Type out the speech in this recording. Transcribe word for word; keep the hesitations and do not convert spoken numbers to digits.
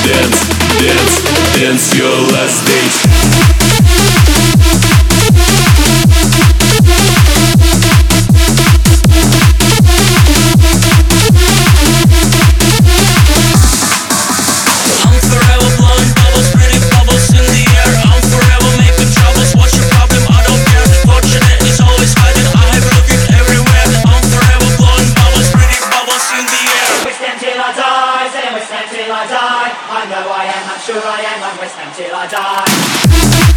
dance, dance, dance your last dance. I'm forever blowing bubbles, pretty bubbles in the air. I'm forever making troubles. What's your problem? I don't care. Fortunate is always hiding. I have looking everywhere. I'm forever blowing bubbles, pretty bubbles in the air. Whistling till I die, saying whistling till I die. I know I am, I'm sure I am. I'm whistling till I die.